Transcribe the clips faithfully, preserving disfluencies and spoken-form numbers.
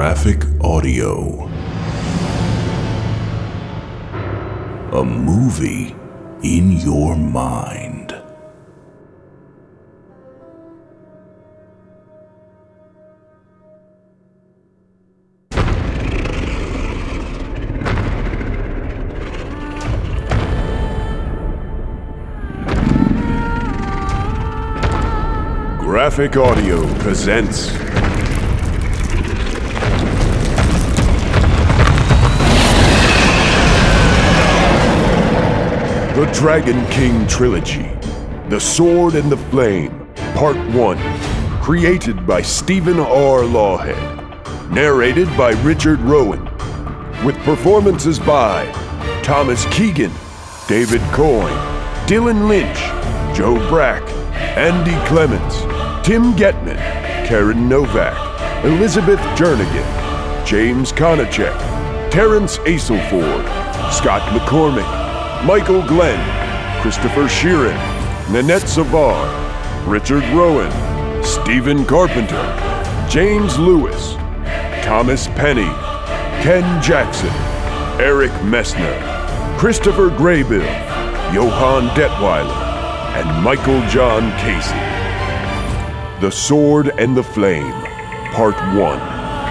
Graphic Audio. A movie in your mind. Graphic Audio presents The Dragon King Trilogy, The Sword and the Flame, Part one, created by Stephen R. Lawhead, narrated by Richard Rowan, with performances by Thomas Keegan, David Coyne, Dylan Lynch, Joe Brack, Andy Clements, Tim Getman, Karen Novak, Elizabeth Jernigan, James Konachek, Terrence Aselford, Scott McCormick, Michael Glenn, Christopher Sheeran, Nanette Savar, Richard Rowan, Stephen Carpenter, James Lewis, Thomas Penny, Ken Jackson, Eric Messner, Christopher Graybill, Johann Detweiler, and Michael John Casey. The Sword and the Flame, Part one.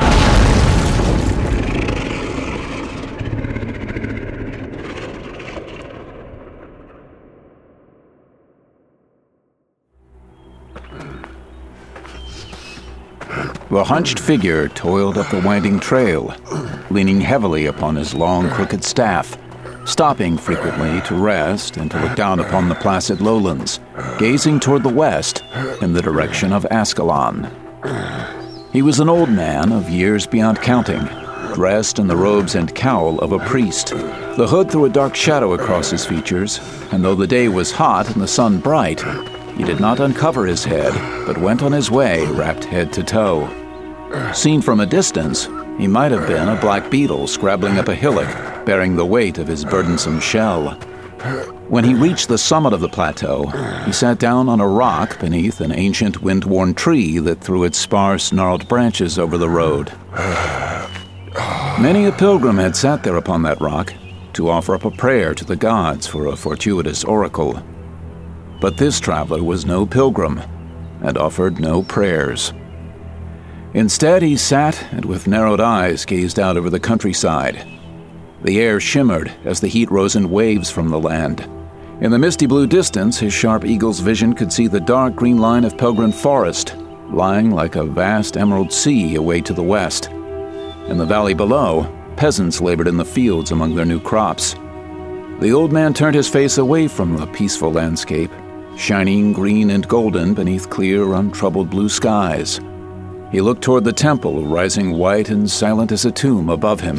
The hunched figure toiled up the winding trail, leaning heavily upon his long, crooked staff, stopping frequently to rest and to look down upon the placid lowlands, gazing toward the west in the direction of Ascalon. He was an old man of years beyond counting, dressed in the robes and cowl of a priest. The hood threw a dark shadow across his features, and though the day was hot and the sun bright, he did not uncover his head, but went on his way wrapped head to toe. Seen from a distance, he might have been a black beetle scrabbling up a hillock, bearing the weight of his burdensome shell. When he reached the summit of the plateau, he sat down on a rock beneath an ancient wind-worn tree that threw its sparse, gnarled branches over the road. Many a pilgrim had sat there upon that rock to offer up a prayer to the gods for a fortuitous oracle. But this traveler was no pilgrim and offered no prayers. Instead, he sat and with narrowed eyes gazed out over the countryside. The air shimmered as the heat rose in waves from the land. In the misty blue distance, his sharp eagle's vision could see the dark green line of Pelgrin Forest, lying like a vast emerald sea away to the west. In the valley below, peasants labored in the fields among their new crops. The old man turned his face away from the peaceful landscape, shining green and golden beneath clear, untroubled blue skies. He looked toward the temple, rising white and silent as a tomb above him.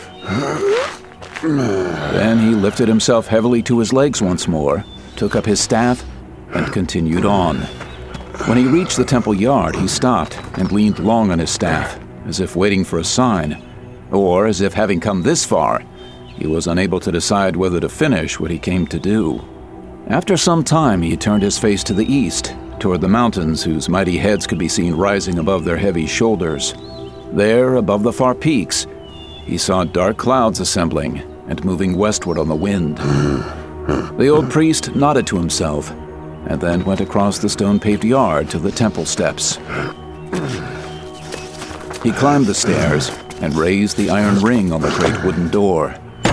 Then he lifted himself heavily to his legs once more, took up his staff, and continued on. When he reached the temple yard, he stopped and leaned long on his staff, as if waiting for a sign, or as if having come this far, he was unable to decide whether to finish what he came to do. After some time, he turned his face to the east, toward the mountains whose mighty heads could be seen rising above their heavy shoulders. There, above the far peaks, he saw dark clouds assembling and moving westward on the wind. The old priest nodded to himself, and then went across the stone-paved yard to the temple steps. He climbed the stairs and raised the iron ring on the great wooden door.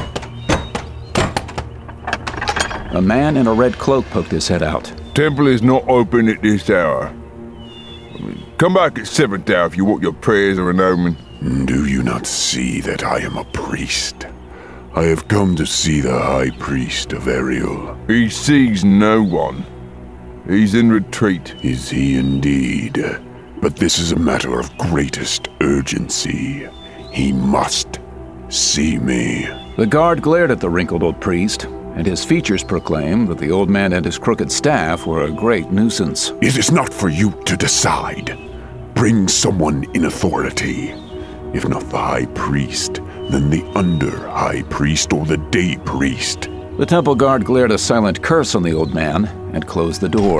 A man in a red cloak poked his head out. Temple is not open at this hour. Come back at seventh hour if you want your prayers are an omen. Do you not see that I am a priest? I have come to see the High Priest of Ariel. He sees no one. He's in retreat. Is he indeed? But this is a matter of greatest urgency. He must see me. The guard glared at the wrinkled old priest, and his features proclaimed that the old man and his crooked staff were a great nuisance. It is not for you to decide. Bring someone in authority. If not the High Priest, then the Under-High Priest or the Day Priest. The temple guard glared a silent curse on the old man and closed the door.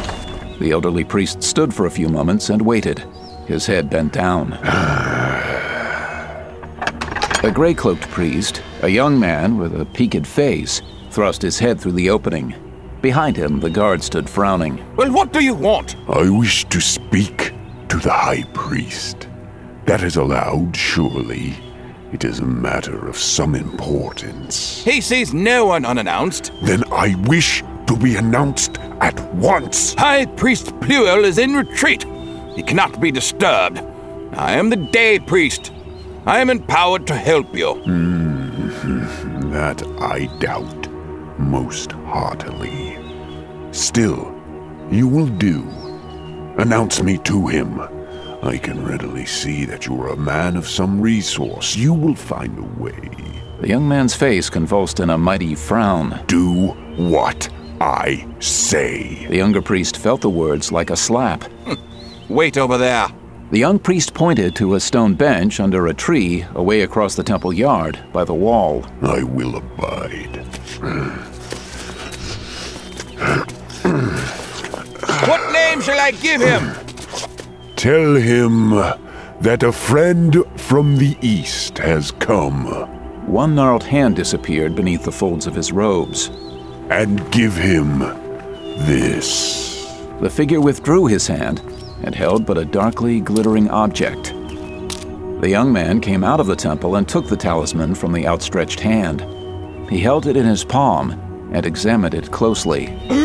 The elderly priest stood for a few moments and waited, his head bent down. A gray-cloaked priest, a young man with a peaked face, thrust his head through the opening. Behind him, the guard stood frowning. Well, what do you want? I wish to speak to the High Priest. That is allowed, surely. It is a matter of some importance. He sees no one unannounced. Then I wish to be announced at once. High Priest Pluel is in retreat. He cannot be disturbed. I am the Day Priest. I am empowered to help you. Mm-hmm. That I doubt most heartily. Still, you will do. Announce me to him. I can readily see that you are a man of some resource. You will find a way. The young man's face convulsed in a mighty frown. Do what I say. The younger priest felt the words like a slap. Wait over there. The young priest pointed to a stone bench under a tree away across the temple yard by the wall. I will abide. What name shall I give him? Tell him that a friend from the east has come. One gnarled hand disappeared beneath the folds of his robes. And give him this. The figure withdrew his hand and held but a darkly glittering object. The young man came out of the temple and took the talisman from the outstretched hand. He held it in his palm and examined it closely.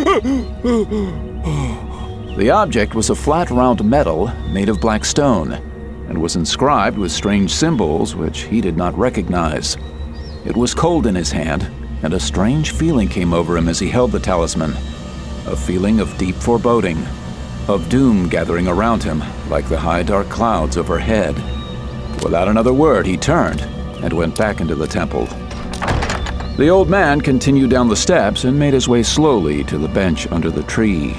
The object was a flat round metal made of black stone and was inscribed with strange symbols which he did not recognize. It was cold in his hand, and a strange feeling came over him as he held the talisman. A feeling of deep foreboding, of doom gathering around him like the high dark clouds overhead. Without another word, he turned and went back into the temple. The old man continued down the steps and made his way slowly to the bench under the tree.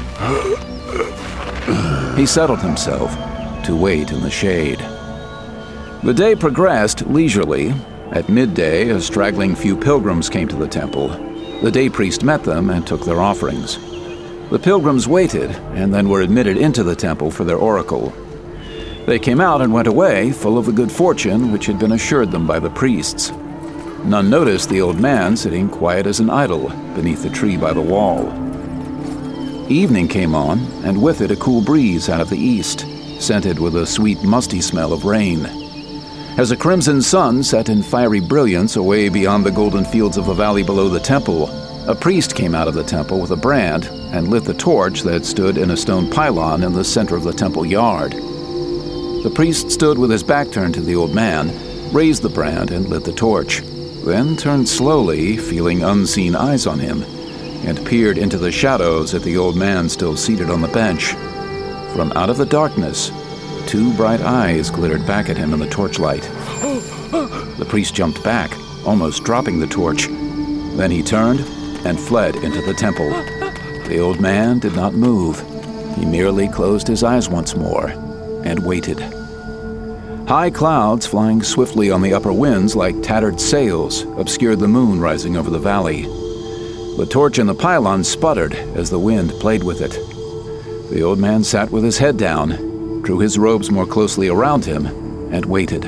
He settled himself to wait in the shade. The day progressed leisurely. At midday, a straggling few pilgrims came to the temple. The day priest met them and took their offerings. The pilgrims waited and then were admitted into the temple for their oracle. They came out and went away, full of the good fortune which had been assured them by the priests. None noticed the old man sitting quiet as an idol beneath the tree by the wall. Evening came on, and with it a cool breeze out of the east, scented with a sweet, musty smell of rain. As a crimson sun set in fiery brilliance away beyond the golden fields of the valley below the temple, a priest came out of the temple with a brand and lit the torch that stood in a stone pylon in the center of the temple yard. The priest stood with his back turned to the old man, raised the brand and lit the torch, then turned slowly, feeling unseen eyes on him, and peered into the shadows at the old man still seated on the bench. From out of the darkness, two bright eyes glittered back at him in the torchlight. The priest jumped back, almost dropping the torch. Then he turned and fled into the temple. The old man did not move. He merely closed his eyes once more and waited. High clouds flying swiftly on the upper winds like tattered sails obscured the moon rising over the valley. The torch in the pylon sputtered as the wind played with it. The old man sat with his head down, drew his robes more closely around him, and waited.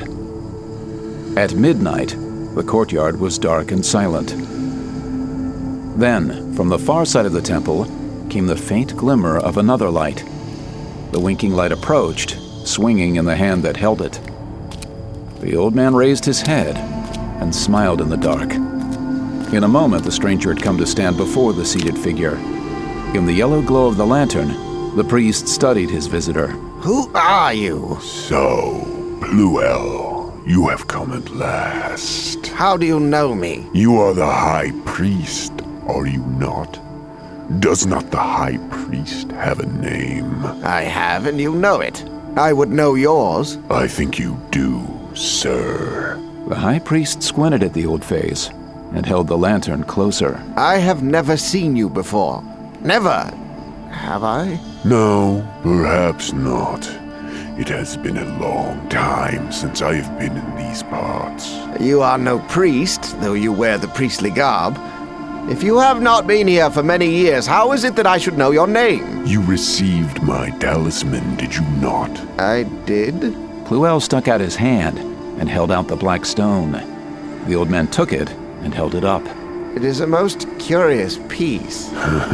At midnight, the courtyard was dark and silent. Then, from the far side of the temple, came the faint glimmer of another light. The winking light approached, swinging in the hand that held it. The old man raised his head and smiled in the dark. In a moment, the stranger had come to stand before the seated figure. In the yellow glow of the lantern, the priest studied his visitor. Who are you? So, Pluel, you have come at last. How do you know me? You are the High Priest, are you not? Does not the High Priest have a name? I have, and you know it. I would know yours. I think you do, sir. The high priest squinted at the old face and held the lantern closer. I have never seen you before. Never. Have I? No, perhaps not. It has been a long time since I have been in these parts. You are no priest, though you wear the priestly garb. If you have not been here for many years, how is it that I should know your name? You received my talisman, did you not? I did? Pluel stuck out his hand and held out the black stone. The old man took it and held it up. It is a most curious piece.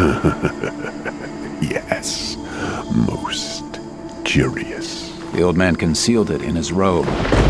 Yes, most curious. The old man concealed it in his robe.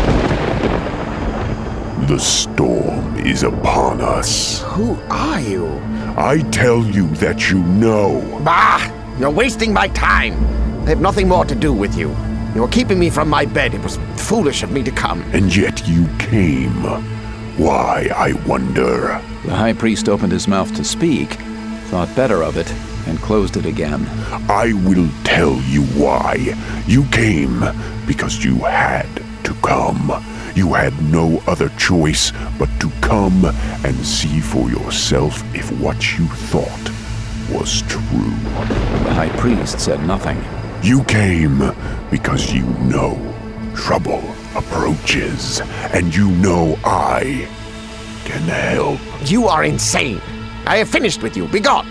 The storm is upon us. Who are you? I tell you that you know. Bah! You're wasting my time. I have nothing more to do with you. You are keeping me from my bed. It was foolish of me to come. And yet you came. Why, I wonder. The high priest opened his mouth to speak, thought better of it, and closed it again. I will tell you why. You came because you had to come. You had no other choice but to come and see for yourself if what you thought was true. The high priest said nothing. You came because you know trouble approaches, and you know I can help. You are insane. I have finished with you. Begone.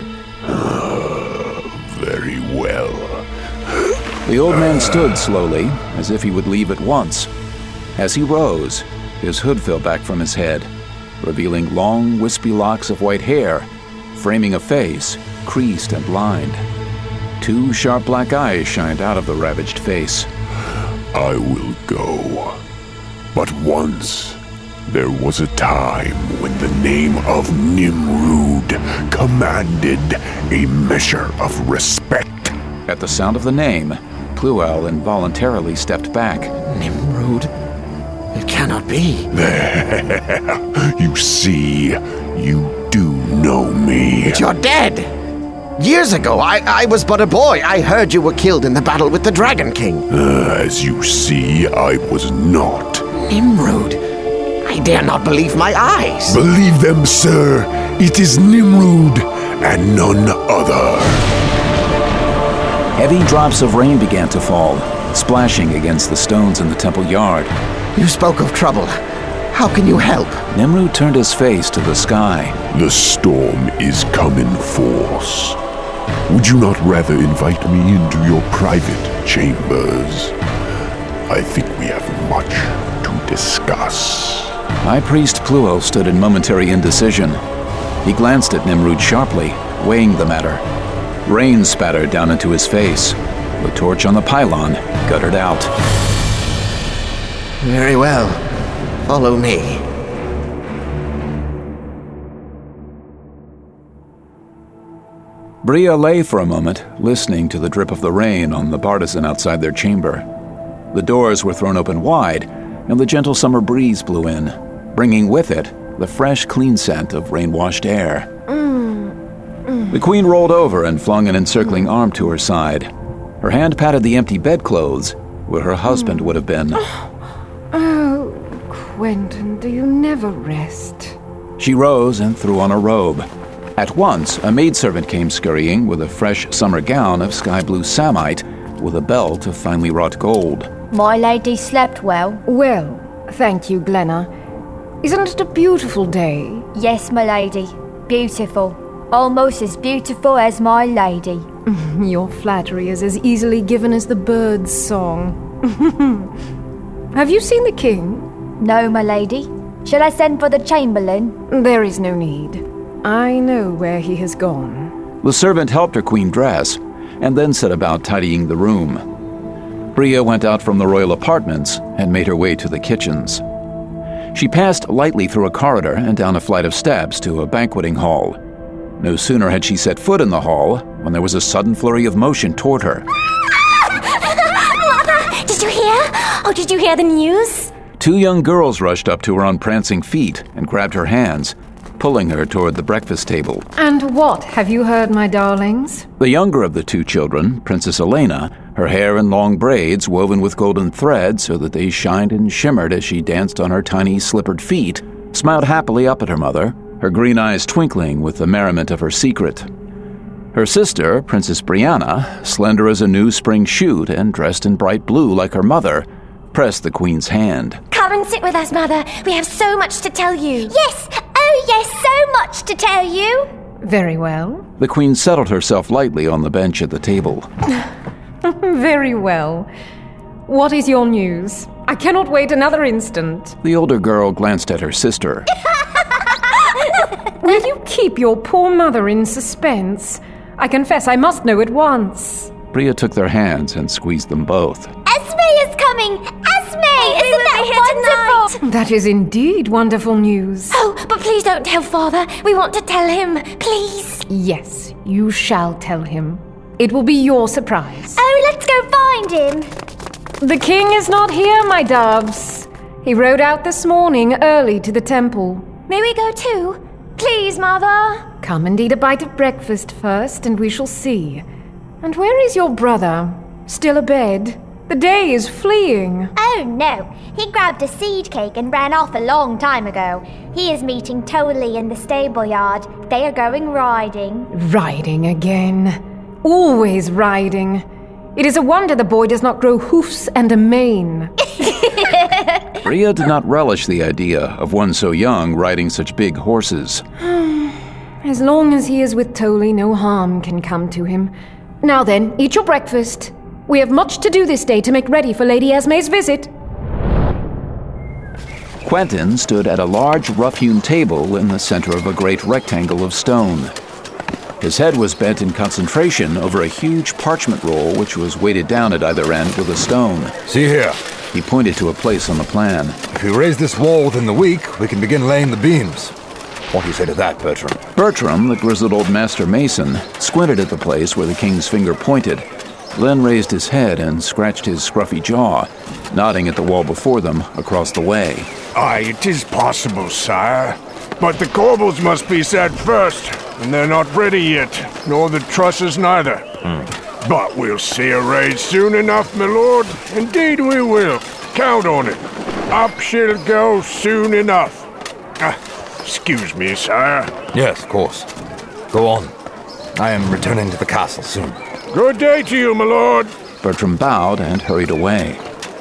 Very well. The old man stood slowly, as if he would leave at once. As he rose, his hood fell back from his head, revealing long, wispy locks of white hair, framing a face, creased and lined. Two sharp black eyes shined out of the ravaged face. I will go. But once, there was a time when the name of Nimrud commanded a measure of respect. At the sound of the name, Pluel involuntarily stepped back. Nimrud? It cannot be. There. You see, you do know me. But you're dead. Years ago, I, I was but a boy. I heard you were killed in the battle with the Dragon King. Uh, as you see, I was not. Nimrud? I dare not believe my eyes. Believe them, sir. It is Nimrud and none other. Heavy drops of rain began to fall, splashing against the stones in the temple yard. You spoke of trouble. How can you help? Nimrud turned his face to the sky. The storm is come in force. Would you not rather invite me into your private chambers? I think we have much to discuss. High Priest Pluel stood in momentary indecision. He glanced at Nimrud sharply, weighing the matter. Rain spattered down into his face. The torch on the pylon guttered out. Very well. Follow me. Bria lay for a moment, listening to the drip of the rain on the bartizan outside their chamber. The doors were thrown open wide, and the gentle summer breeze blew in, bringing with it the fresh, clean scent of rain-washed air. Mm. Mm. The queen rolled over and flung an encircling arm to her side. Her hand patted the empty bedclothes, where her husband would have been. Oh, Quentin, do you never rest? She rose and threw on a robe. At once, a maidservant came scurrying with a fresh summer gown of sky-blue samite with a belt of finely wrought gold. My lady slept well. Well, thank you, Glenna. Isn't it a beautiful day? Yes, my lady. Beautiful. Almost as beautiful as my lady. Your flattery is as easily given as the bird's song. Have you seen the king? No, my lady. Shall I send for the chamberlain? There is no need. I know where he has gone. The servant helped her queen dress, and then set about tidying the room. Bria went out from the royal apartments and made her way to the kitchens. She passed lightly through a corridor and down a flight of steps to a banqueting hall. No sooner had she set foot in the hall when there was a sudden flurry of motion toward her. Mother, did you hear? Oh, did you hear the news? Two young girls rushed up to her on prancing feet and grabbed her hands, pulling her toward the breakfast table. And what have you heard, my darlings? The younger of the two children, Princess Elena, her hair in long braids woven with golden thread so that they shined and shimmered as she danced on her tiny slippered feet, smiled happily up at her mother, her green eyes twinkling with the merriment of her secret. Her sister, Princess Brianna, slender as a new spring shoot and dressed in bright blue like her mother, pressed the queen's hand. Come and sit with us, Mother. We have so much to tell you. Yes! Oh, yes, so much to tell you. Very well. The queen settled herself lightly on the bench at the table. Very well. What is your news? I cannot wait another instant. The older girl glanced at her sister. Will you keep your poor mother in suspense? I confess I must know at once. Bria took their hands and squeezed them both. Esme is coming! Esme! Isn't that wonderful? That is indeed wonderful news. Oh, but please don't tell Father. We want to tell him. Please. Yes, you shall tell him. It will be your surprise. Oh, let's go find him. The king is not here, my doves. He rode out this morning early to the temple. May we go too? Please, Mother. Come and eat a bite of breakfast first, and we shall see. And where is your brother? Still abed? The day is fleeing. Oh, no. He grabbed a seed cake and ran off a long time ago. He is meeting Toadley in the stable yard. They are going riding. Riding again. Always riding. It is a wonder the boy does not grow hoofs and a mane. Bria did not relish the idea of one so young riding such big horses. As long as he is with Toadley, no harm can come to him. Now then, eat your breakfast. We have much to do this day to make ready for Lady Esme's visit. Quentin stood at a large rough-hewn table in the center of a great rectangle of stone. His head was bent in concentration over a huge parchment roll which was weighted down at either end with a stone. See here. He pointed to a place on the plan. If we raise this wall within the week, we can begin laying the beams. What do you say to that, Bertram? Bertram, the grizzled old master mason, squinted at the place where the king's finger pointed, then raised his head and scratched his scruffy jaw, nodding at the wall before them across the way. Aye, it is possible, sire. But the corbels must be set first, and they're not ready yet, nor the trusses neither. Hmm. But we'll see a raid soon enough, my lord. Indeed we will. Count on it. Up she'll go soon enough. Ah, excuse me, sire. Yes, of course. Go on. I am returning to the castle soon. Good day to you, my lord. Bertram bowed and hurried away.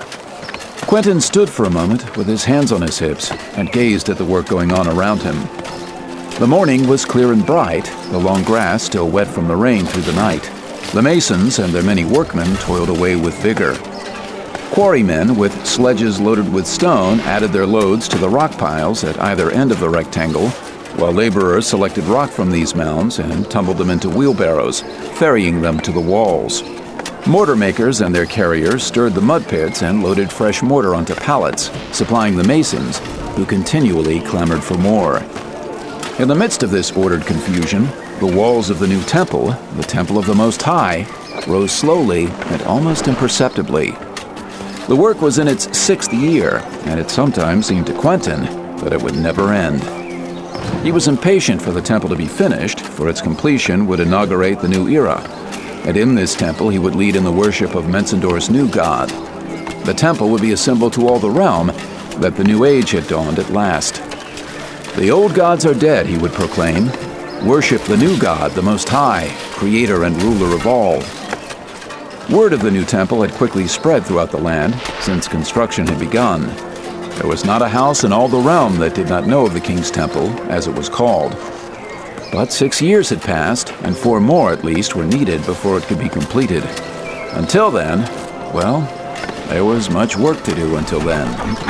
Quentin stood for a moment with his hands on his hips and gazed at the work going on around him. The morning was clear and bright, the long grass still wet from the rain through the night. The masons and their many workmen toiled away with vigor. Quarrymen with sledges loaded with stone added their loads to the rock piles at either end of the rectangle, while laborers selected rock from these mounds and tumbled them into wheelbarrows, ferrying them to the walls. Mortar makers and their carriers stirred the mud pits and loaded fresh mortar onto pallets, supplying the masons, who continually clamored for more. In the midst of this ordered confusion, the walls of the new temple, the Temple of the Most High, rose slowly and almost imperceptibly. The work was in its sixth year, and it sometimes seemed to Quentin that it would never end. He was impatient for the temple to be finished, for its completion would inaugurate the new era, and in this temple he would lead in the worship of Menzendor's new god. The temple would be a symbol to all the realm that the new age had dawned at last. The old gods are dead, he would proclaim. Worship the new God, the Most High, creator and ruler of all. Word of the new temple had quickly spread throughout the land since construction had begun. There was not a house in all the realm that did not know of the King's Temple, as it was called. But six years had passed, and four more at least were needed before it could be completed. Until then, well, there was much work to do until then.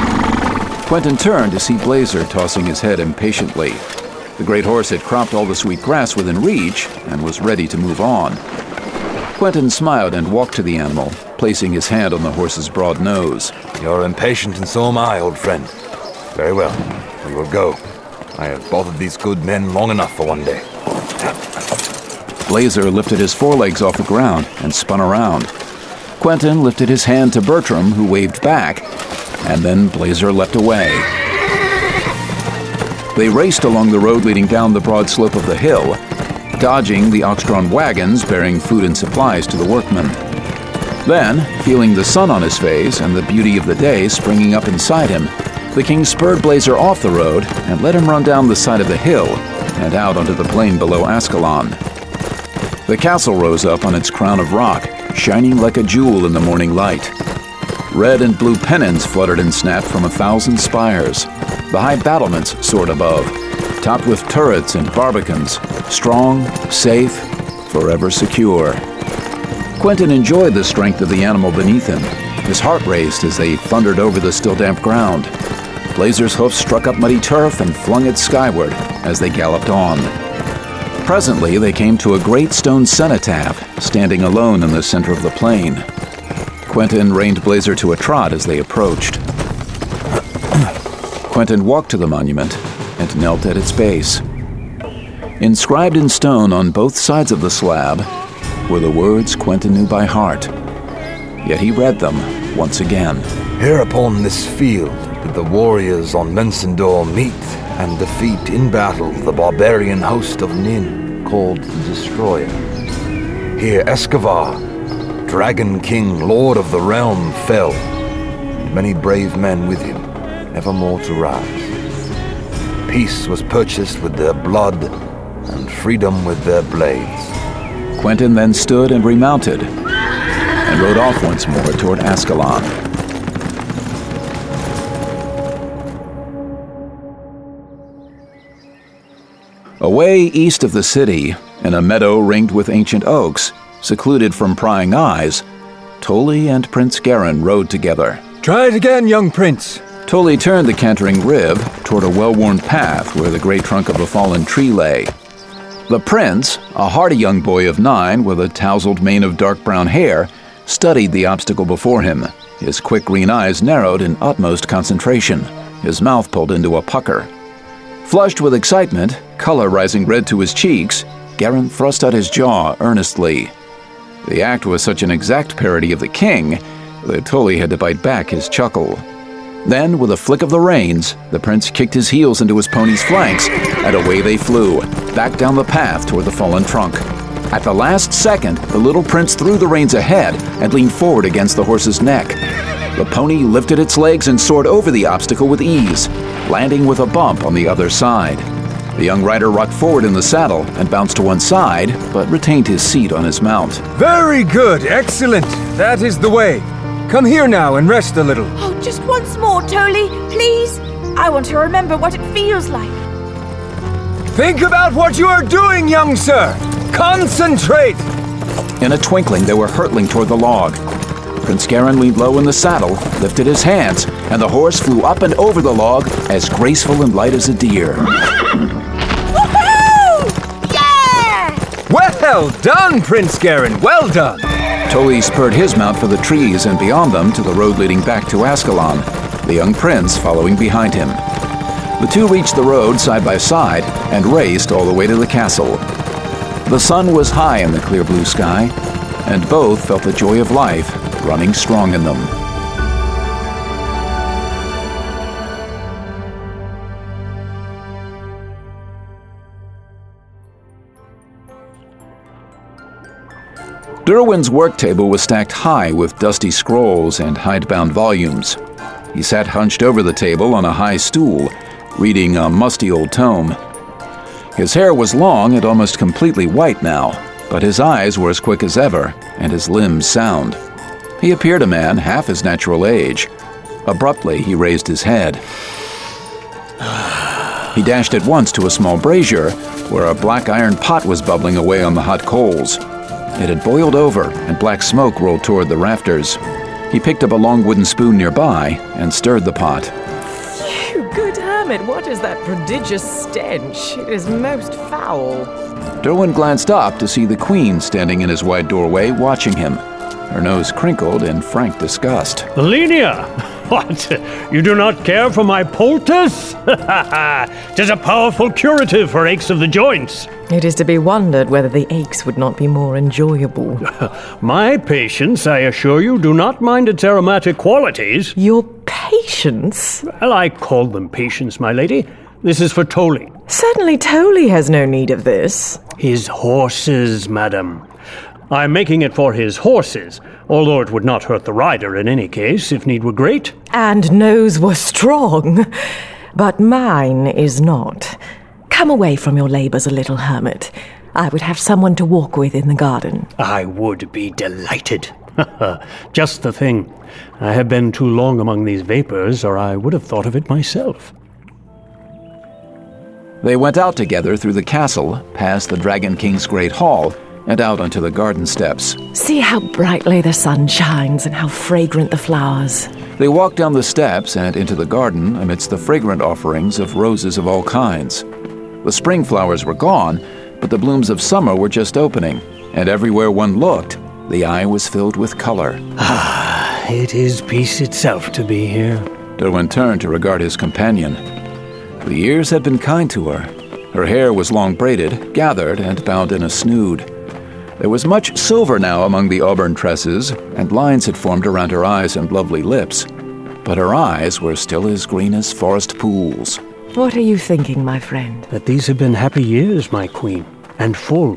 Quentin turned to see Blazer tossing his head impatiently. The great horse had cropped all the sweet grass within reach and was ready to move on. Quentin smiled and walked to the animal, placing his hand on the horse's broad nose. You're impatient, and so am I, old friend. Very well. We will go. I have bothered these good men long enough for one day. Blazer lifted his forelegs off the ground and spun around. Quentin lifted his hand to Bertram, who waved back, and then Blazer leapt away. They raced along the road leading down the broad slope of the hill, dodging the ox-drawn wagons bearing food and supplies to the workmen. Then, feeling the sun on his face and the beauty of the day springing up inside him, the king spurred Blazer off the road and let him run down the side of the hill and out onto the plain below Ascalon. The castle rose up on its crown of rock, shining like a jewel in the morning light. Red and blue pennons fluttered and snapped from a thousand spires. The high battlements soared above, topped with turrets and barbicans, strong, safe, forever secure. Quentin enjoyed the strength of the animal beneath him, His heart raced as they thundered over the still damp ground. Blazer's hoofs struck up muddy turf and flung it skyward as they galloped on. Presently, they came to a great stone cenotaph, standing alone in the center of the plain. Quentin reined Blazer to a trot as they approached. Quentin walked to the monument and knelt at its base. Inscribed in stone on both sides of the slab were the words Quentin knew by heart. Yet he read them once again. Here upon this field did the warriors on Mensendor meet and defeat in battle the barbarian host of Nin, called the Destroyer. Here Escobar, Dragon King, Lord of the Realm, fell, and many brave men with him, never more to rise. Peace was purchased with their blood, and freedom with their blades. Quentin then stood and remounted, and rode off once more toward Ascalon. Away east of the city, in a meadow ringed with ancient oaks, secluded from prying eyes, Tully and Prince Garin rode together. Try it again, young prince. Tully turned the cantering rib toward a well-worn path where the great trunk of a fallen tree lay. The prince, a hardy young boy of nine with a tousled mane of dark brown hair, studied the obstacle before him, his quick green eyes narrowed in utmost concentration, his mouth pulled into a pucker. Flushed with excitement, color rising red to his cheeks, Garin thrust out his jaw earnestly. The act was such an exact parody of the king that Tully had to bite back his chuckle. Then, with a flick of the reins, the prince kicked his heels into his pony's flanks, and away they flew, back down the path toward the fallen trunk. At the last second, the little prince threw the reins ahead and leaned forward against the horse's neck. The pony lifted its legs and soared over the obstacle with ease, landing with a bump on the other side. The young rider rocked forward in the saddle and bounced to one side, but retained his seat on his mount. Very good, excellent. That is the way. Come here now and rest a little. Oh, just once more, Tully, please. I want to remember what it feels like. Think about what you are doing, young sir. Concentrate! In a twinkling, they were hurtling toward the log. Prince Garin leaned low in the saddle, lifted his hands, and the horse flew up and over the log as graceful and light as a deer. Woohoo! Yeah! Well done, Prince Garin, well done! Tully spurred his mount for the trees and beyond them to the road leading back to Ascalon, the young prince following behind him. The two reached the road side by side and raced all the way to the castle. The sun was high in the clear blue sky, and both felt the joy of life running strong in them. Derwin's work table was stacked high with dusty scrolls and hidebound volumes. He sat hunched over the table on a high stool, reading a musty old tome. His hair was long and almost completely white now, but his eyes were as quick as ever, and his limbs sound. He appeared a man half his natural age. Abruptly, he raised his head. He dashed at once to a small brazier, where a black iron pot was bubbling away on the hot coals. It had boiled over, and black smoke rolled toward the rafters. He picked up a long wooden spoon nearby and stirred the pot. You good hermit, what is that prodigious stench? It is most foul. Derwin glanced up to see the queen standing in his wide doorway watching him. Her nose crinkled in frank disgust. Lenia! What? You do not care for my poultice? Tis a powerful curative for aches of the joints. It is to be wondered whether the aches would not be more enjoyable. My patients, I assure you, do not mind its aromatic qualities. Your patients? Well, I call them patients, my lady. This is for Tully. Certainly Tully has no need of this. His horses, madam. I'm making it for his horses, although it would not hurt the rider in any case, if need were great. And nose were strong, but mine is not. Come away from your labours a little, hermit. I would have someone to walk with in the garden. I would be delighted. Just the thing. I have been too long among these vapours, or I would have thought of it myself. They went out together through the castle, past the Dragon King's great hall, and out onto the garden steps. See how brightly the sun shines and how fragrant the flowers. They walked down the steps and into the garden amidst the fragrant offerings of roses of all kinds. The spring flowers were gone, but the blooms of summer were just opening, and everywhere one looked, the eye was filled with color. Ah, it is peace itself to be here. Derwin turned to regard his companion. The years had been kind to her. Her hair was long braided, gathered, and bound in a snood. There was much silver now among the auburn tresses, and lines had formed around her eyes and lovely lips. But her eyes were still as green as forest pools. What are you thinking, my friend? That these have been happy years, my queen, and full.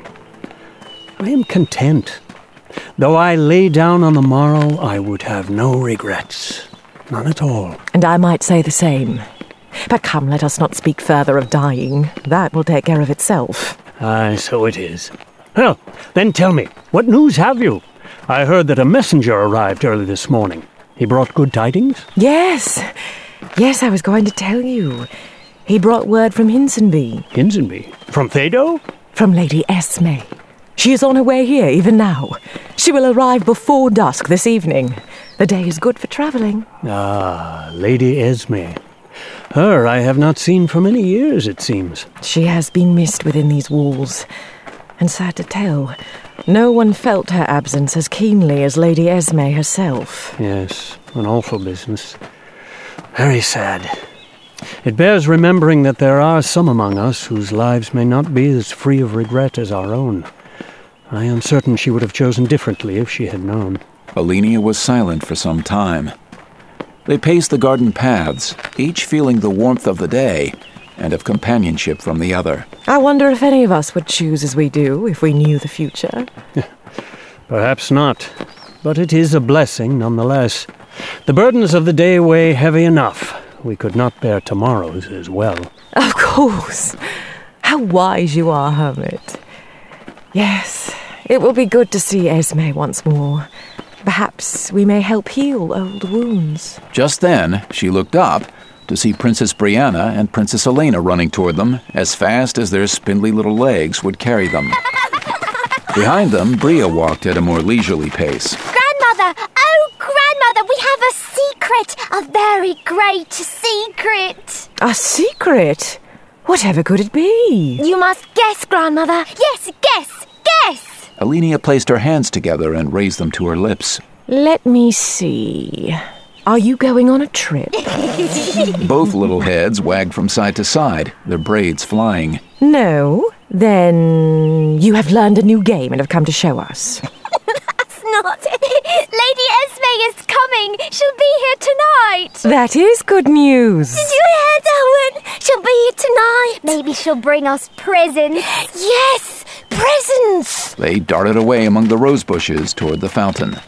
I am content. Though I lay down on the morrow, I would have no regrets. None at all. And I might say the same. But come, let us not speak further of dying. That will take care of itself. Aye, so it is. Well, then tell me, what news have you? I heard that a messenger arrived early this morning. He brought good tidings? Yes. Yes, I was going to tell you. He brought word from Hinsonby. Hinsonby? From Thedo? From Lady Esme. She is on her way here, even now. She will arrive before dusk this evening. The day is good for travelling. Ah, Lady Esme. Her I have not seen for many years, it seems. She has been missed within these walls. And sad to tell, no one felt her absence as keenly as Lady Esme herself. Yes, an awful business. Very sad. It bears remembering that there are some among us whose lives may not be as free of regret as our own. I am certain she would have chosen differently if she had known. Alenia was silent for some time. They paced the garden paths, each feeling the warmth of the day and of companionship from the other. I wonder if any of us would choose as we do if we knew the future. Perhaps not, but it is a blessing nonetheless. The burdens of the day weigh heavy enough. We could not bear tomorrow's as well. Of course. How wise you are, Hermit. Yes, it will be good to see Esme once more. Perhaps we may help heal old wounds. Just then, she looked up to see Princess Brianna and Princess Elena running toward them as fast as their spindly little legs would carry them. Behind them, Bria walked at a more leisurely pace. Grandmother! Oh, Grandmother, we have a secret! A very great secret! A secret? Whatever could it be? You must guess, Grandmother. Yes, guess, guess! Alenia placed her hands together and raised them to her lips. Let me see. Are you going on a trip? Both little heads wagged from side to side, their braids flying. No? Then you have learned a new game and have come to show us. That's not. Lady Esme is coming. She'll be here tonight. That is good news. Did you hear, Derwin? She'll be here tonight. Maybe she'll bring us presents. Yes, presents. They darted away among the rose bushes toward the fountain.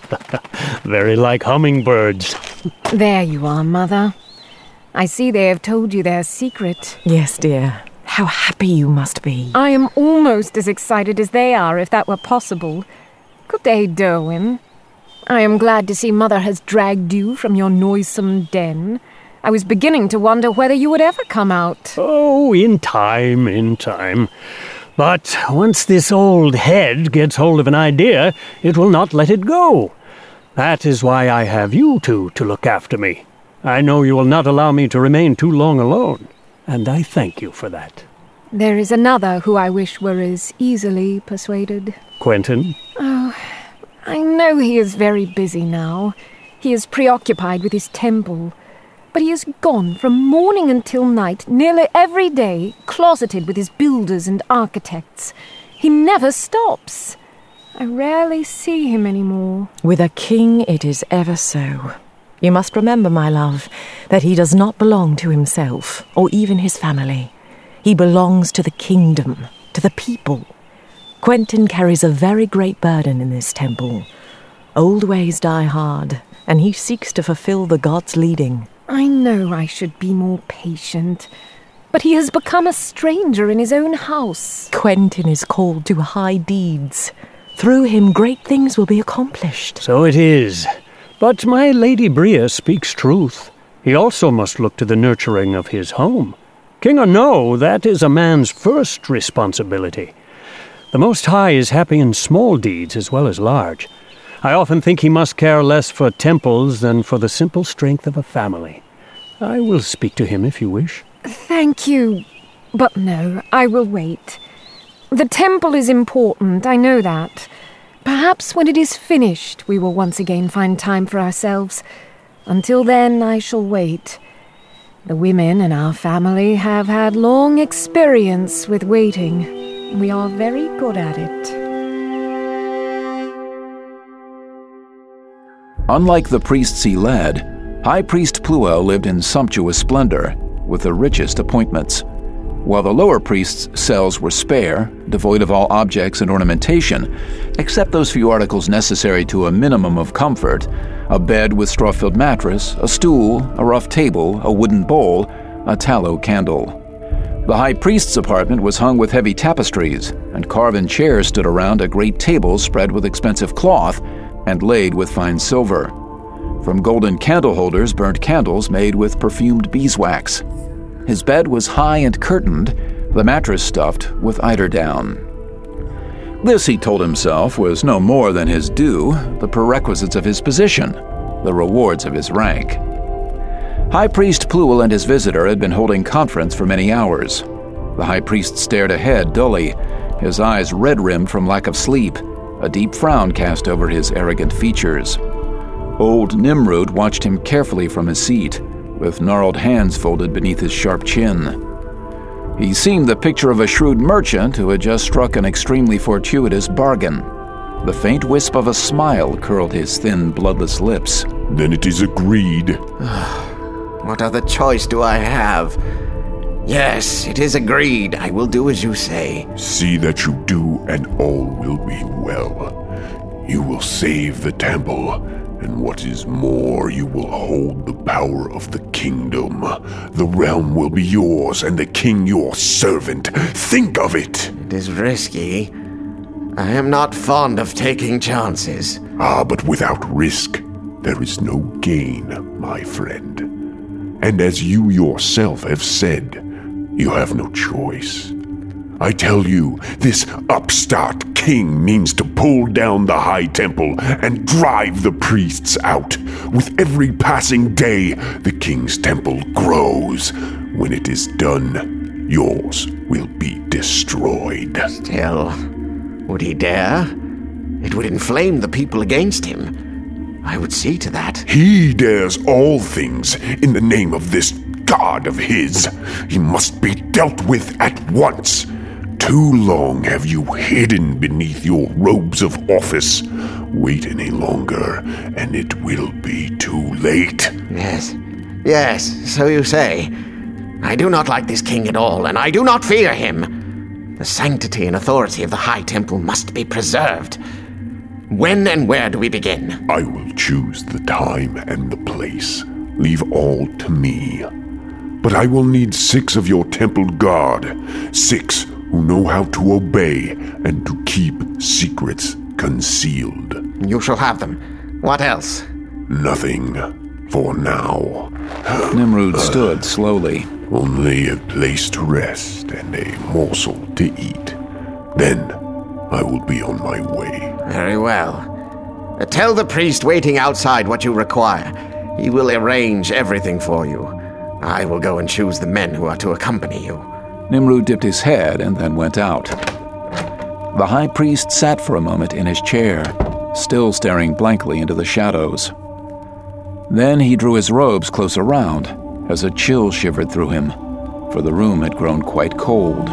Very like hummingbirds. There you are, Mother. I see they have told you their secret. Yes, dear. How happy you must be. I am almost as excited as they are, if that were possible. Good day, Derwin. I am glad to see Mother has dragged you from your noisome den. I was beginning to wonder whether you would ever come out. Oh, in time, in time. But once this old head gets hold of an idea, it will not let it go. That is why I have you two to look after me. I know you will not allow me to remain too long alone, and I thank you for that. There is another who I wish were as easily persuaded. Quentin? Oh, I know he is very busy now. He is preoccupied with his temple. But he is gone from morning until night, nearly every day, closeted with his builders and architects. He never stops. I rarely see him anymore. With a king it is ever so. You must remember, my love, that he does not belong to himself, or even his family. He belongs to the kingdom, to the people. Quentin carries a very great burden in this temple. Old ways die hard, and he seeks to fulfill the gods' leading. I know I should be more patient, but he has become a stranger in his own house. Quentin is called to high deeds. Through him great things will be accomplished. So it is. But my Lady Bria speaks truth. He also must look to the nurturing of his home. King or no, that is a man's first responsibility. The Most High is happy in small deeds as well as large. I often think he must care less for temples than for the simple strength of a family. I will speak to him if you wish. Thank you, but no, I will wait. The temple is important, I know that. Perhaps when it is finished, we will once again find time for ourselves. Until then, I shall wait. The women in our family have had long experience with waiting. We are very good at it. Unlike the priests he led, High Priest Pluel lived in sumptuous splendor, with the richest appointments. While the lower priests' cells were spare, devoid of all objects and ornamentation, except those few articles necessary to a minimum of comfort, a bed with straw-filled mattress, a stool, a rough table, a wooden bowl, a tallow candle. The high priest's apartment was hung with heavy tapestries, and carven chairs stood around a great table spread with expensive cloth and laid with fine silver. From golden candle holders burned candles made with perfumed beeswax. His bed was high and curtained, the mattress stuffed with eiderdown. This, he told himself, was no more than his due, the prerequisites of his position, the rewards of his rank. High Priest Pluel and his visitor had been holding conference for many hours. The high priest stared ahead dully, his eyes red-rimmed from lack of sleep, a deep frown cast over his arrogant features. Old Nimrud watched him carefully from his seat, with gnarled hands folded beneath his sharp chin. He seemed the picture of a shrewd merchant who had just struck an extremely fortuitous bargain. The faint wisp of a smile curled his thin, bloodless lips. Then it is agreed. What other choice do I have? Yes, it is agreed. I will do as you say. See that you do, and all will be well. You will save the temple, and what is more, you will hold the power of the kingdom. The realm will be yours, and the king your servant. Think of it! It is risky. I am not fond of taking chances. Ah, but without risk, there is no gain, my friend. And as you yourself have said, you have no choice. I tell you, this upstart king means to pull down the High Temple and drive the priests out. With every passing day, the king's temple grows. When it is done, yours will be destroyed. Still, would he dare? It would inflame the people against him. I would see to that. He dares all things in the name of this god of his. He must be dealt with at once. Too long have you hidden beneath your robes of office. Wait any longer, and it will be too late. Yes, yes, so you say. I do not like this king at all, and I do not fear him. The sanctity and authority of the High Temple must be preserved. When and where do we begin? I will choose the time and the place. Leave all to me. But I will need six of your temple guard. Six who know how to obey and to keep secrets concealed. You shall have them. What else? Nothing for now. Nimrud stood slowly. Only a place to rest and a morsel to eat. Then I will be on my way. Very well. Uh, tell the priest waiting outside what you require. He will arrange everything for you. I will go and choose the men who are to accompany you. Nimrud dipped his head and then went out. The high priest sat for a moment in his chair, still staring blankly into the shadows. Then he drew his robes close around, as a chill shivered through him, for the room had grown quite cold.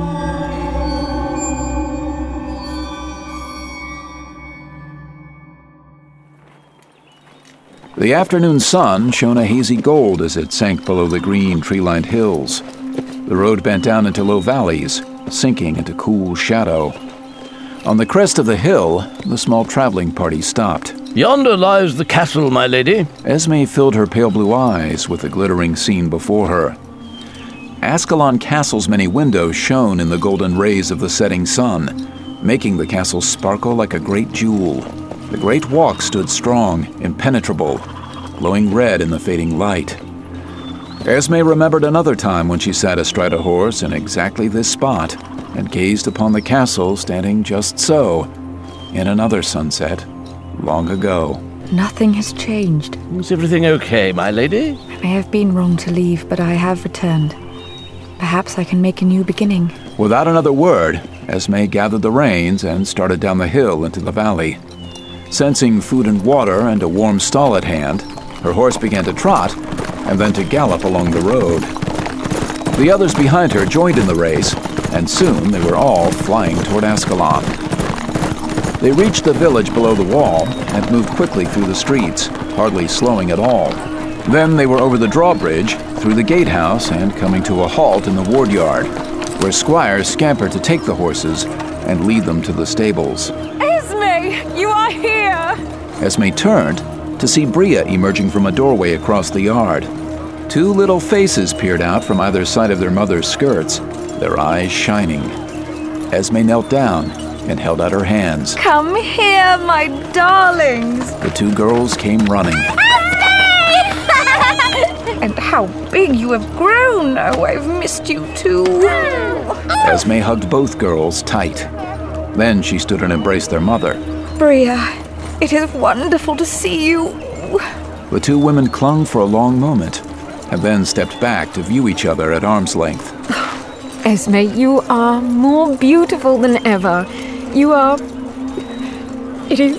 The afternoon sun shone a hazy gold as it sank below the green, tree-lined hills. The road bent down into low valleys, sinking into cool shadow. On the crest of the hill, the small traveling party stopped. Yonder lies the castle, my lady. Esme filled her pale blue eyes with the glittering scene before her. Ascalon Castle's many windows shone in the golden rays of the setting sun, making the castle sparkle like a great jewel. The great walk stood strong, impenetrable, glowing red in the fading light. Esme remembered another time when she sat astride a horse in exactly this spot, and gazed upon the castle standing just so, in another sunset, long ago. Nothing has changed. Is everything okay, my lady? I may have been wrong to leave, but I have returned. Perhaps I can make a new beginning. Without another word, Esme gathered the reins and started down the hill into the valley. Sensing food and water and a warm stall at hand, her horse began to trot and then to gallop along the road. The others behind her joined in the race, and soon they were all flying toward Ascalon. They reached the village below the wall and moved quickly through the streets, hardly slowing at all. Then they were over the drawbridge, through the gatehouse, and coming to a halt in the ward yard, where squires scampered to take the horses and lead them to the stables. Esme, you are here! Esme turned to see Bria emerging from a doorway across the yard. Two little faces peered out from either side of their mother's skirts, their eyes shining. Esme knelt down and held out her hands. Come here, my darlings! The two girls came running. And how big you have grown! Oh, I've missed you too. Esme hugged both girls tight. Then she stood and embraced their mother. Bria, it is wonderful to see you. The two women clung for a long moment, and then stepped back to view each other at arm's length. Esme, you are more beautiful than ever. You are... It is...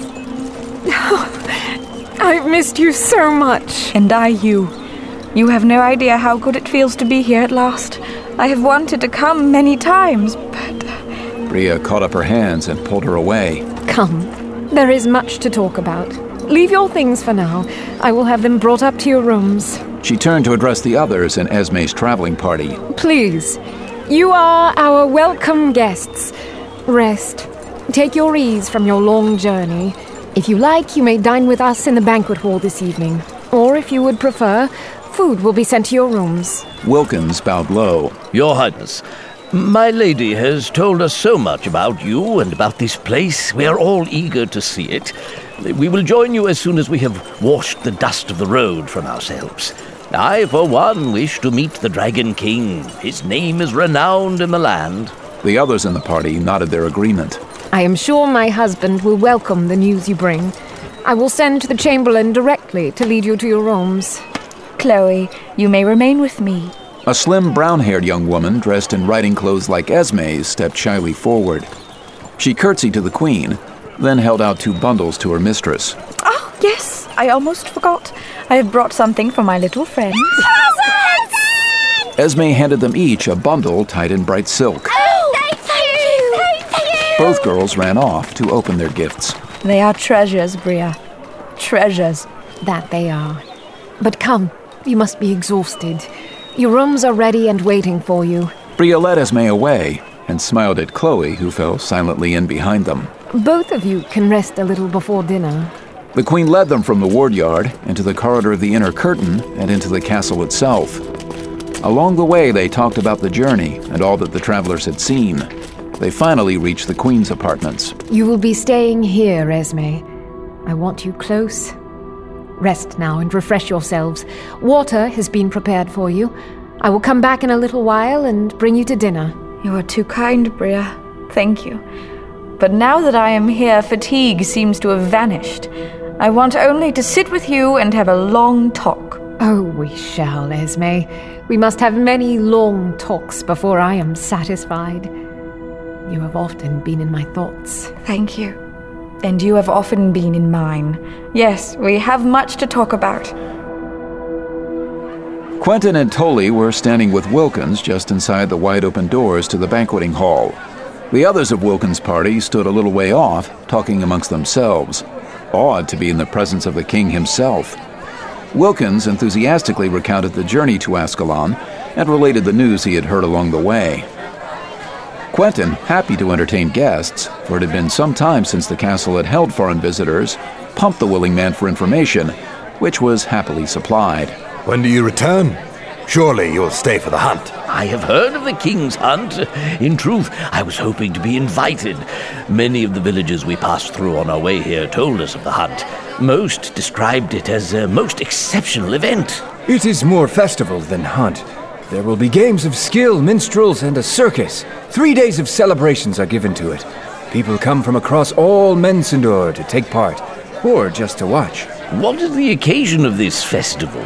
I've missed you so much. And I you. You have no idea how good it feels to be here at last. I have wanted to come many times, but... Bria caught up her hands and pulled her away. Come. There is much to talk about. Leave your things for now. I will have them brought up to your rooms. She turned to address the others in Esme's traveling party. Please. You are our welcome guests. Rest. Take your ease from your long journey. If you like, you may dine with us in the banquet hall this evening. Or if you would prefer, food will be sent to your rooms. Wilkins bowed low. Your Highness, my lady has told us so much about you and about this place. We are all eager to see it. We will join you as soon as we have washed the dust of the road from ourselves. I, for one, wish to meet the Dragon King. His name is renowned in the land. The others in the party nodded their agreement. I am sure my husband will welcome the news you bring. I will send the Chamberlain directly to lead you to your rooms. Chloe, you may remain with me. A slim, brown-haired young woman dressed in riding clothes like Esme's stepped shyly forward. She curtsied to the queen, then held out two bundles to her mistress. Oh, yes, I almost forgot. I have brought something for my little friends. Esme handed them each a bundle tied in bright silk. Oh, thank you! Thank you! Both girls ran off to open their gifts. They are treasures, Bria. Treasures. That they are. But come, you must be exhausted. Your rooms are ready and waiting for you. Bria led Esme away and smiled at Chloe, who fell silently in behind them. Both of you can rest a little before dinner. The queen led them from the ward yard into the corridor of the inner curtain and into the castle itself. Along the way, they talked about the journey and all that the travelers had seen. They finally reached the queen's apartments. You will be staying here, Esme. I want you close. Rest now and refresh yourselves. Water has been prepared for you. I will come back in a little while and bring you to dinner. You are too kind, Bria. Thank you. But now that I am here, fatigue seems to have vanished. I want only to sit with you and have a long talk. Oh, we shall, Esme. We must have many long talks before I am satisfied. You have often been in my thoughts. Thank you. And you have often been in mine. Yes, we have much to talk about. Quentin and Tully were standing with Wilkins just inside the wide-open doors to the banqueting hall. The others of Wilkins' party stood a little way off, talking amongst themselves, awed to be in the presence of the king himself. Wilkins enthusiastically recounted the journey to Ascalon and related the news he had heard along the way. Quentin, happy to entertain guests, for it had been some time since the castle had held foreign visitors, pumped the willing man for information, which was happily supplied. When do you return? Surely you'll stay for the hunt. I have heard of the king's hunt. In truth, I was hoping to be invited. Many of the villages we passed through on our way here told us of the hunt. Most described it as a most exceptional event. It is more festival than hunt. There will be games of skill, minstrels, and a circus. Three days of celebrations are given to it. People come from across all Mensendor to take part, or just to watch. What is the occasion of this festival?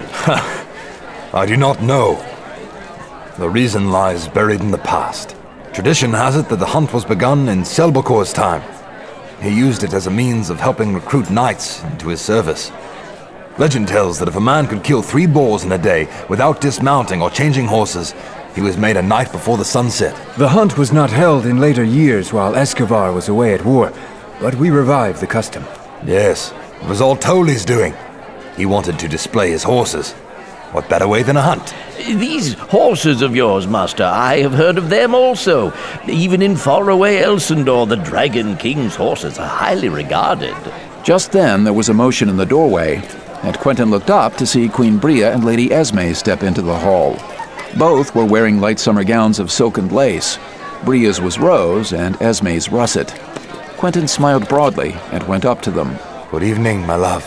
I do not know. The reason lies buried in the past. Tradition has it that the hunt was begun in Selbokor's time. He used it as a means of helping recruit knights into his service. Legend tells that if a man could kill three boars in a day without dismounting or changing horses, he was made a knight before the sun set. The hunt was not held in later years while Escobar was away at war, but we revived the custom. Yes, it was all Toli's doing. He wanted to display his horses. What better way than a hunt? These horses of yours, Master, I have heard of them also. Even in faraway Elsendor, the Dragon King's horses are highly regarded. Just then, there was a motion in the doorway, and Quentin looked up to see Queen Bria and Lady Esme step into the hall. Both were wearing light summer gowns of silk and lace. Bria's was rose and Esme's russet. Quentin smiled broadly and went up to them. Good evening, my love.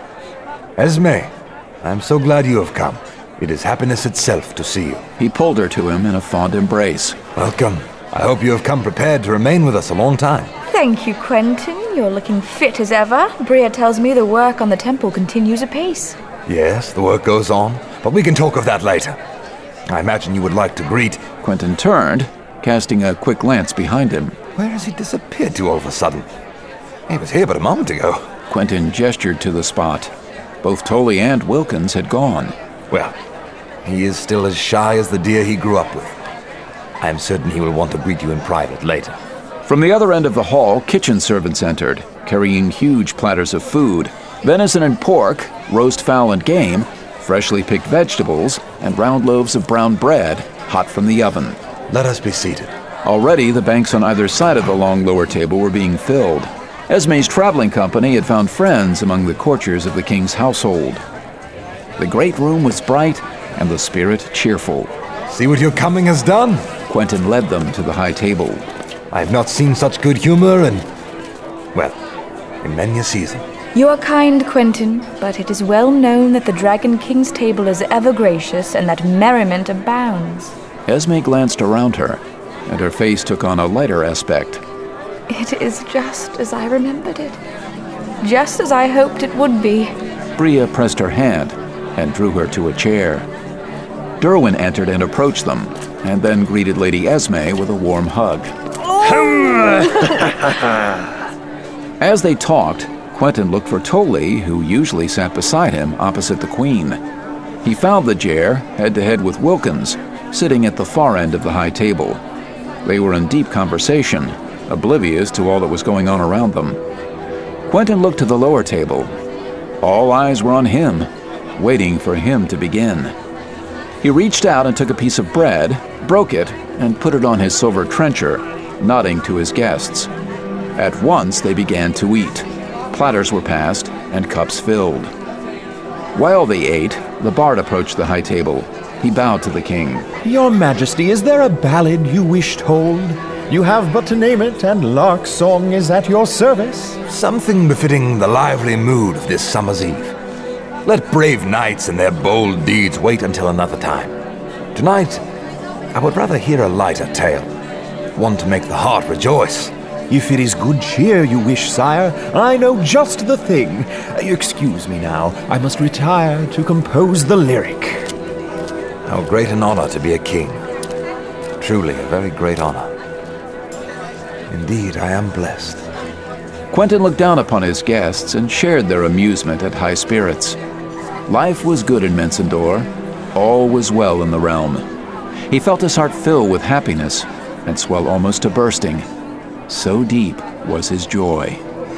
Esme, I am so glad you have come. It is happiness itself to see you. He pulled her to him in a fond embrace. Welcome. I hope you have come prepared to remain with us a long time. Thank you, Quentin. You're looking fit as ever. Bria tells me the work on the temple continues apace. Yes, the work goes on, but we can talk of that later. I imagine you would like to greet... Quentin turned, casting a quick glance behind him. Where has he disappeared to all of a sudden? He was here but a moment ago. Quentin gestured to the spot. Both Toli and Wilkins had gone. Well, he is still as shy as the deer he grew up with. I am certain he will want to greet you in private later. From the other end of the hall, kitchen servants entered, carrying huge platters of food, venison and pork, roast fowl and game, freshly picked vegetables, and round loaves of brown bread, hot from the oven. Let us be seated. Already, the banks on either side of the long lower table were being filled. Esme's traveling company had found friends among the courtiers of the king's household. The great room was bright and the spirit cheerful. See what your coming has done? Quentin led them to the high table. I have not seen such good humor in, well, in many a season. You are kind, Quentin, but it is well known that the Dragon King's table is ever gracious and that merriment abounds. Esme glanced around her, and her face took on a lighter aspect. It is just as I remembered it. Just as I hoped it would be. Bria pressed her hand and drew her to a chair. Derwin entered and approached them, and then greeted Lady Esme with a warm hug. As they talked, Quentin looked for Toli, who usually sat beside him opposite the Queen. He found the Jer, head-to-head with Wilkins, sitting at the far end of the high table. They were in deep conversation, oblivious to all that was going on around them. Quentin looked to the lower table. All eyes were on him, waiting for him to begin. He reached out and took a piece of bread, broke it, and put it on his silver trencher, nodding to his guests. At once they began to eat. Platters were passed, and cups filled. While they ate, the bard approached the high table. He bowed to the king. Your Majesty, is there a ballad you wish told? You have but to name it, and Lark's song is at your service. Something befitting the lively mood of this summer's eve. Let brave knights and their bold deeds wait until another time. Tonight, I would rather hear a lighter tale, one to make the heart rejoice. If it is good cheer you wish, sire, I know just the thing. Excuse me now, I must retire to compose the lyric. How great an honor to be a king. Truly a very great honor. Indeed, I am blessed. Quentin looked down upon his guests and shared their amusement at high spirits. Life was good in Mensendor. All was well in the realm. He felt his heart fill with happiness and swell almost to bursting. So deep was his joy.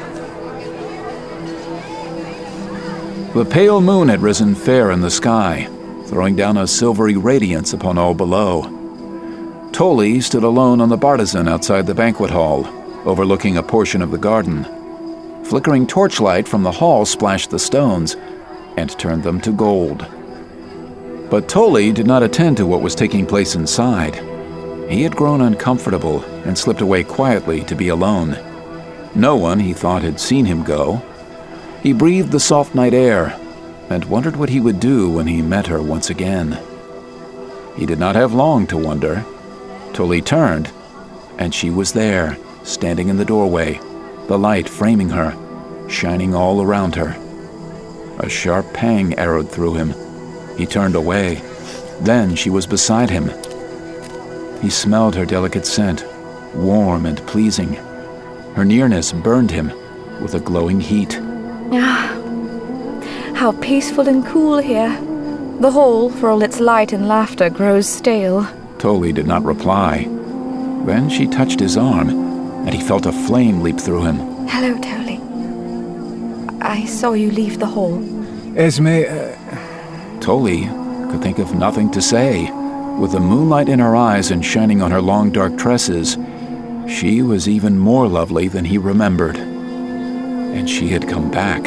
The pale moon had risen fair in the sky, throwing down a silvery radiance upon all below. Toli stood alone on the bartizan outside the banquet hall, overlooking a portion of the garden. Flickering torchlight from the hall splashed the stones and turned them to gold. But Toli did not attend to what was taking place inside. He had grown uncomfortable and slipped away quietly to be alone. No one, he thought, had seen him go. He breathed the soft night air and wondered what he would do when he met her once again. He did not have long to wonder. Tully turned, and she was there, standing in the doorway, the light framing her, shining all around her. A sharp pang arrowed through him. He turned away. Then she was beside him. He smelled her delicate scent, warm and pleasing. Her nearness burned him with a glowing heat. Ah, how peaceful and cool here. The hall, for all its light and laughter, grows stale. Tully did not reply. Then she touched his arm, and he felt a flame leap through him. Hello, Tully. I saw you leave the hall. Esme, uh... Tully could think of nothing to say. With the moonlight in her eyes and shining on her long dark tresses, she was even more lovely than he remembered. And she had come back.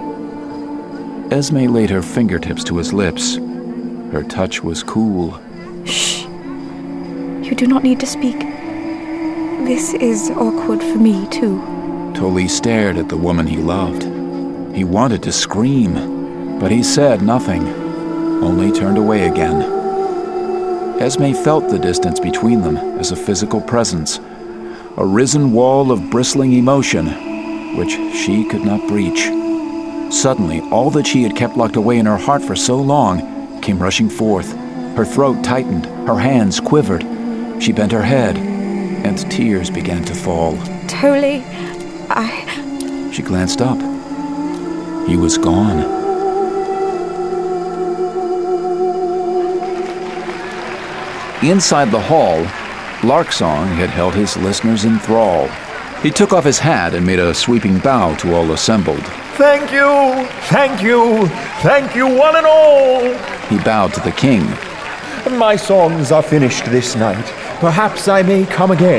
Esme laid her fingertips to his lips. Her touch was cool. Shh. You do not need to speak. This is awkward for me, too. Tully stared at the woman he loved. He wanted to scream, but he said nothing, only turned away again. Esme felt the distance between them as a physical presence, a risen wall of bristling emotion, which she could not breach. Suddenly, all that she had kept locked away in her heart for so long came rushing forth. Her throat tightened, her hands quivered. She bent her head, and tears began to fall. Tully, I... She glanced up. He was gone. Inside the hall, Larksong had held his listeners in thrall. He took off his hat and made a sweeping bow to all assembled. Thank you, thank you, thank you one and all. He bowed to the king. My songs are finished this night. Perhaps I may come again.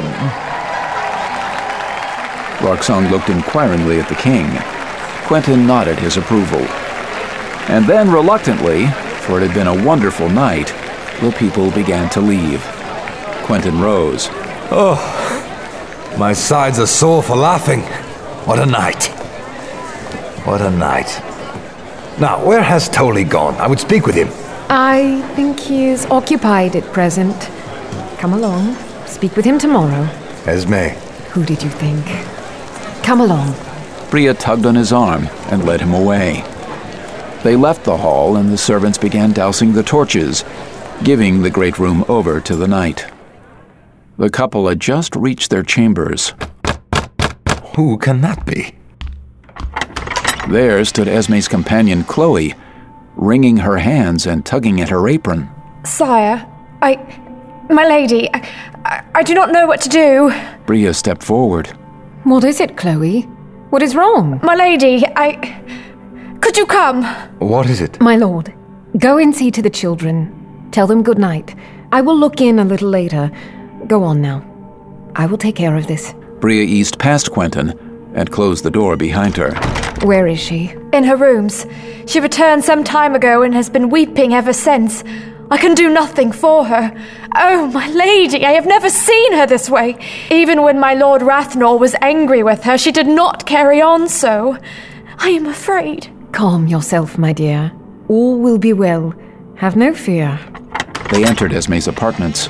Larksong looked inquiringly at the king. Quentin nodded his approval. And then, reluctantly, for it had been a wonderful night, the people began to leave. Quentin rose. Oh, my sides are sore for laughing. What a night. What a night. Now, where has Tully gone? I would speak with him. I think he is occupied at present. Come along. Speak with him tomorrow. Esme. Who did you think? Come along. Bria tugged on his arm and led him away. They left the hall and the servants began dousing the torches, giving the great room over to the night. The couple had just reached their chambers. Who can that be? There stood Esme's companion, Chloe, wringing her hands and tugging at her apron. Sire, I... My lady, I, I do not know what to do. Bria stepped forward. What is it, Chloe? What is wrong? My lady, I... Could you come? What is it? My lord, go and see to the children. Tell them good night. I will look in a little later. Go on now. I will take care of this. Bria eased past Quentin and closed the door behind her. Where is she? In her rooms. She returned some time ago and has been weeping ever since. I can do nothing for her. Oh, my lady, I have never seen her this way. Even when my Lord Rathnor was angry with her, she did not carry on so. I am afraid. Calm yourself, my dear. All will be well. Have no fear. They entered Esme's apartments.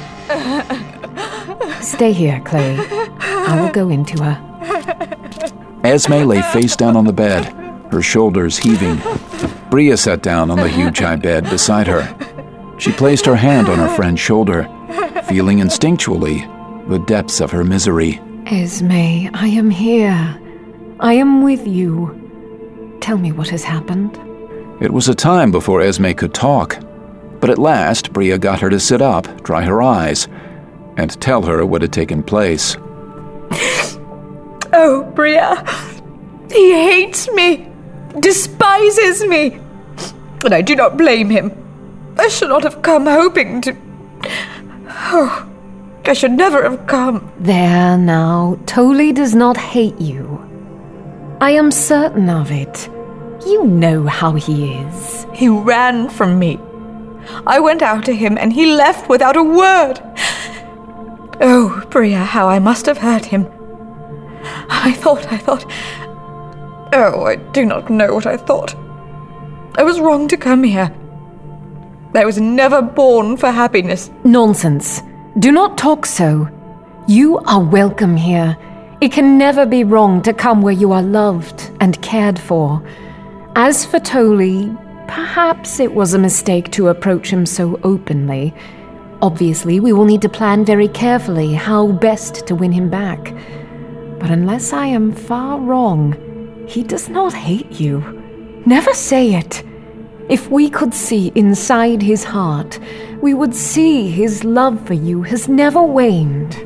Stay here, Chloe. I will go into her. Esme lay face down on the bed, her shoulders heaving. Bria sat down on the huge high bed beside her. She placed her hand on her friend's shoulder, feeling instinctually the depths of her misery. Esme, I am here. I am with you. Tell me what has happened. It was a time before Esme could talk, but at last Bria got her to sit up, dry her eyes, and tell her what had taken place. Oh, Bria, he hates me, despises me, and I do not blame him. I should not have come hoping to... Oh, I should never have come. There now, Tully does not hate you. I am certain of it. You know how he is. He ran from me. I went out to him and he left without a word. Oh, Bria, how I must have hurt him. I thought, I thought... Oh, I do not know what I thought. I was wrong to come here. I was never born for happiness. Nonsense. Do not talk so. You are welcome here. It can never be wrong to come where you are loved and cared for. As for Toli, perhaps it was a mistake to approach him so openly. Obviously, we will need to plan very carefully how best to win him back. But unless I am far wrong, he does not hate you. Never say it. If we could see inside his heart, we would see his love for you has never waned.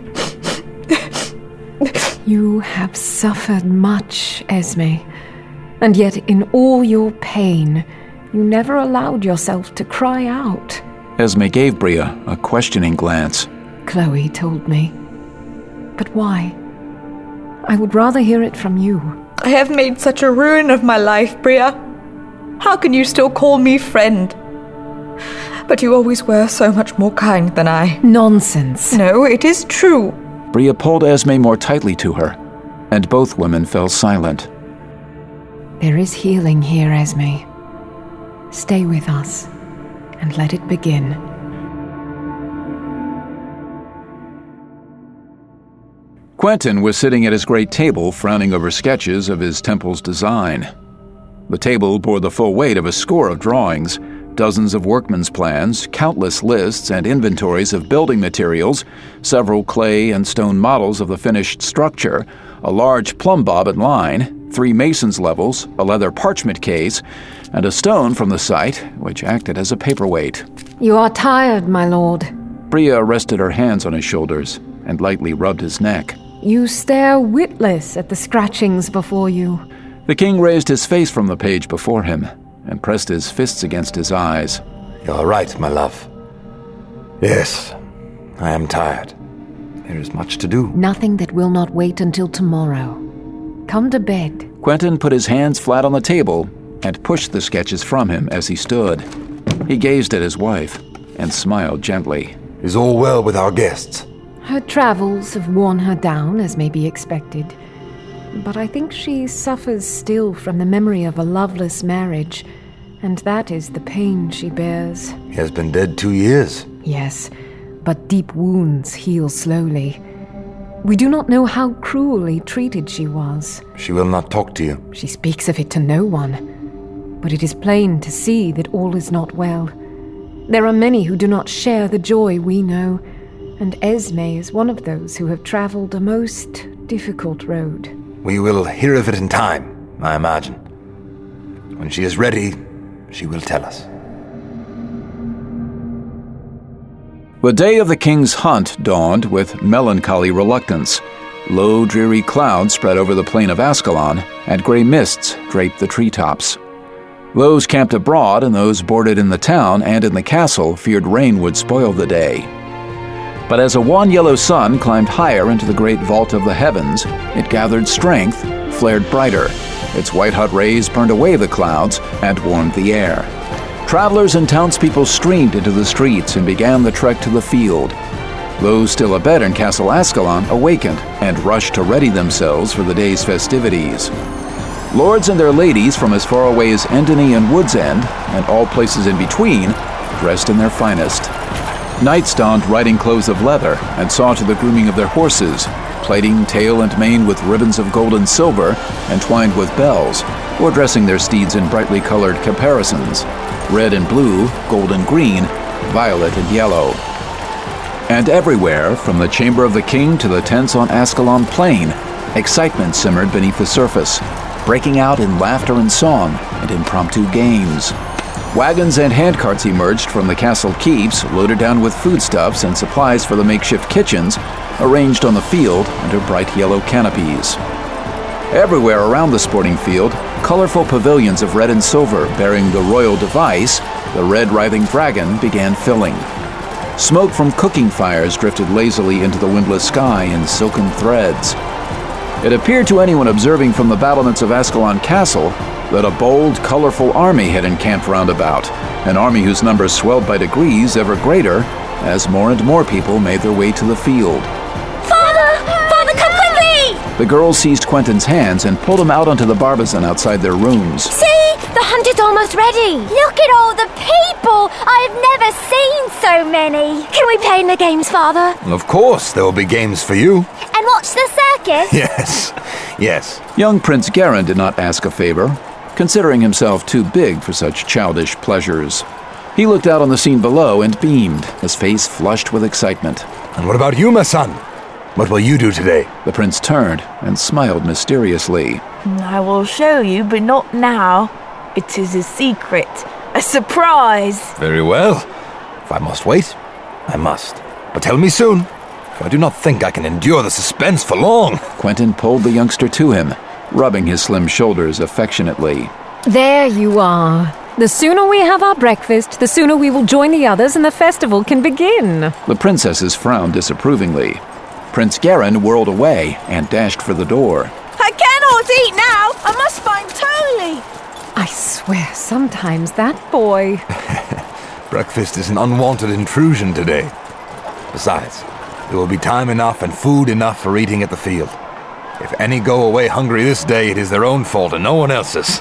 You have suffered much, Esme, and yet in all your pain, you never allowed yourself to cry out. Esme gave Bria a questioning glance. Chloe told me. But why? I would rather hear it from you. I have made such a ruin of my life, Bria. How can you still call me friend? But you always were so much more kind than I. Nonsense. No, it is true. Bria pulled Esme more tightly to her, and both women fell silent. There is healing here, Esme. Stay with us, and let it begin. Quentin was sitting at his great table, frowning over sketches of his temple's design. The table bore the full weight of a score of drawings, dozens of workmen's plans, countless lists and inventories of building materials, several clay and stone models of the finished structure, a large plumb bob and line, three mason's levels, a leather parchment case, and a stone from the site, which acted as a paperweight. You are tired, my lord. Bria rested her hands on his shoulders and lightly rubbed his neck. You stare witless at the scratchings before you. The king raised his face from the page before him and pressed his fists against his eyes. You're right, my love. Yes, I am tired. There is much to do. Nothing that will not wait until tomorrow. Come to bed. Quentin put his hands flat on the table and pushed the sketches from him as he stood. He gazed at his wife and smiled gently. Is all well with our guests? Her travels have worn her down, as may be expected. But I think she suffers still from the memory of a loveless marriage, and that is the pain she bears. He has been dead two years. Yes, but deep wounds heal slowly. We do not know how cruelly treated she was. She will not talk to you. She speaks of it to no one. But it is plain to see that all is not well. There are many who do not share the joy we know, and Esme is one of those who have traveled a most difficult road. We will hear of it in time, I imagine. When she is ready, she will tell us. The day of the king's hunt dawned with melancholy reluctance. Low, dreary clouds spread over the plain of Ascalon, and gray mists draped the treetops. Those camped abroad and those boarded in the town and in the castle feared rain would spoil the day. But as a wan yellow sun climbed higher into the great vault of the heavens, it gathered strength, flared brighter. Its white-hot rays burned away the clouds and warmed the air. Travelers and townspeople streamed into the streets and began the trek to the field. Those still abed in Castle Ascalon awakened and rushed to ready themselves for the day's festivities. Lords and their ladies from as far away as Endony and Wood's End, and all places in between, dressed in their finest. Knights donned riding clothes of leather and saw to the grooming of their horses, plaiting tail and mane with ribbons of gold and silver entwined with bells, or dressing their steeds in brightly colored caparisons, red and blue, gold and green, violet and yellow. And everywhere, from the chamber of the king to the tents on Ascalon Plain, excitement simmered beneath the surface, breaking out in laughter and song and impromptu games. Wagons and handcarts emerged from the castle keeps, loaded down with foodstuffs and supplies for the makeshift kitchens, arranged on the field under bright yellow canopies. Everywhere around the sporting field, colorful pavilions of red and silver bearing the royal device, the red writhing dragon, began filling. Smoke from cooking fires drifted lazily into the windless sky in silken threads. It appeared to anyone observing from the battlements of Ascalon Castle that a bold, colorful army had encamped round about, an army whose numbers swelled by degrees ever greater as more and more people made their way to the field. Father! Father, come quickly! The girls seized Quentin's hands and pulled him out onto the barbizon outside their rooms. See! The hunt is almost ready! Look at all the people! I have never many. Can we play in the games, Father? Of course, there will be games for you. And watch the circus? Yes, yes. Young Prince Garin did not ask a favor, considering himself too big for such childish pleasures. He looked out on the scene below and beamed, his face flushed with excitement. And what about you, my son? What will you do today? The prince turned and smiled mysteriously. I will show you, but not now. It is a secret. A surprise. Very well. If I must wait, I must. But tell me soon, for I do not think I can endure the suspense for long. Quentin pulled the youngster to him, rubbing his slim shoulders affectionately. There you are. The sooner we have our breakfast, the sooner we will join the others and the festival can begin. The princesses frowned disapprovingly. Prince Garin whirled away and dashed for the door. I cannot eat now! I must find Toly! I swear, sometimes that boy... Breakfast is an unwanted intrusion today. Besides, there will be time enough and food enough for eating at the field. If any go away hungry this day, it is their own fault and no one else's.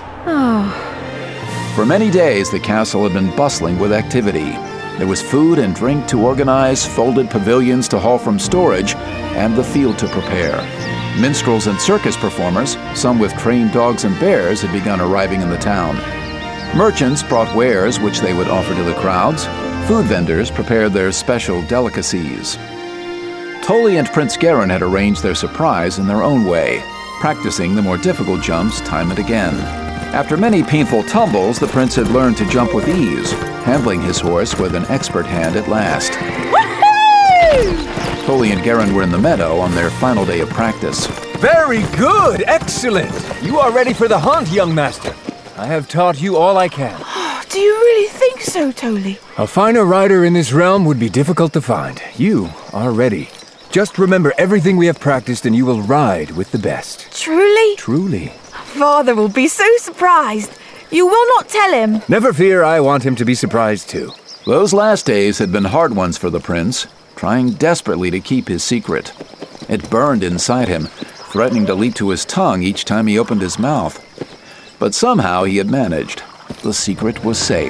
Oh. For many days, the castle had been bustling with activity. There was food and drink to organize, folded pavilions to haul from storage, and the field to prepare. Minstrels and circus performers, some with trained dogs and bears, had begun arriving in the town. Merchants brought wares which they would offer to the crowds. Food vendors prepared their special delicacies. Toly and Prince Garin had arranged their surprise in their own way, practicing the more difficult jumps time and again. After many painful tumbles, the prince had learned to jump with ease, handling his horse with an expert hand at last. Woohoo! Toly and Garin were in the meadow on their final day of practice. Very good! Excellent! You are ready for the hunt, young master. I have taught you all I can. Do you really think so, Toly? A finer rider in this realm would be difficult to find. You are ready. Just remember everything we have practiced and you will ride with the best. Truly? Truly. Father will be so surprised. You will not tell him. Never fear, I want him to be surprised too. Those last days had been hard ones for the prince, trying desperately to keep his secret. It burned inside him, threatening to leap to his tongue each time he opened his mouth. But somehow he had managed. The secret was safe.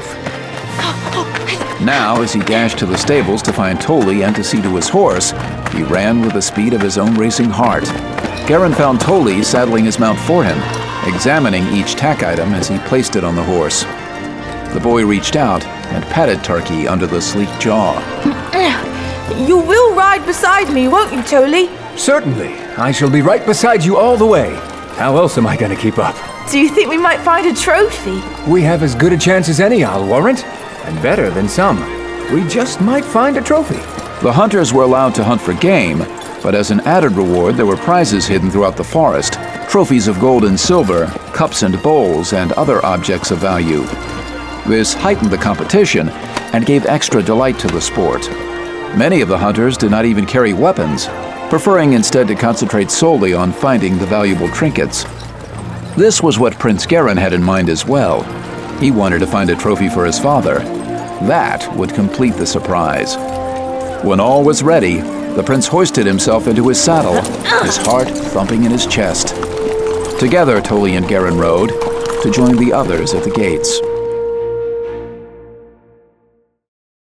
Now, as he dashed to the stables to find Toly and to see to his horse, he ran with the speed of his own racing heart. Garin found Toly saddling his mount for him, examining each tack item as he placed it on the horse. The boy reached out and patted Turkey under the sleek jaw. You will ride beside me, won't you, Toly? Certainly. I shall be right beside you all the way. How else am I going to keep up? Do you think we might find a trophy? We have as good a chance as any, I'll warrant. And better than some. We just might find a trophy. The hunters were allowed to hunt for game, but as an added reward, there were prizes hidden throughout the forest. Trophies of gold and silver, cups and bowls, and other objects of value. This heightened the competition and gave extra delight to the sport. Many of the hunters did not even carry weapons, preferring instead to concentrate solely on finding the valuable trinkets. This was what Prince Garin had in mind as well. He wanted to find a trophy for his father. That would complete the surprise. When all was ready, the prince hoisted himself into his saddle, his heart thumping in his chest. Together, Toly and Garin rode to join the others at the gates.